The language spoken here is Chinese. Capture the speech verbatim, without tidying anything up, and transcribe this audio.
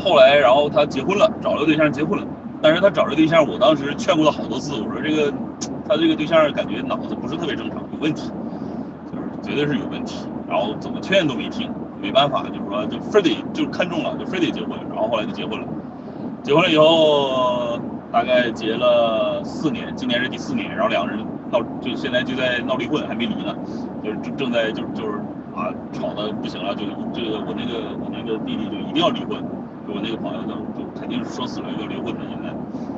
后来然后他结婚了，找了个对象结婚了，但是他找这对象，我当时劝过他好多次，我说这个他这个对象感觉脑子不是特别正常，有问题，就是绝对是有问题，然后怎么劝都没听，没办法，就是说就非得就看中了，就非得结婚，然后后来就结婚了。结婚了以后，大概结了四年，今年是第四年，然后两个人闹，就现在就在闹离婚，还没离呢，就是正正在就是就是啊吵的不行了，就这个我那个我那个弟弟就一定要离婚，就我那个朋友就就肯定是说死了要离婚的，现在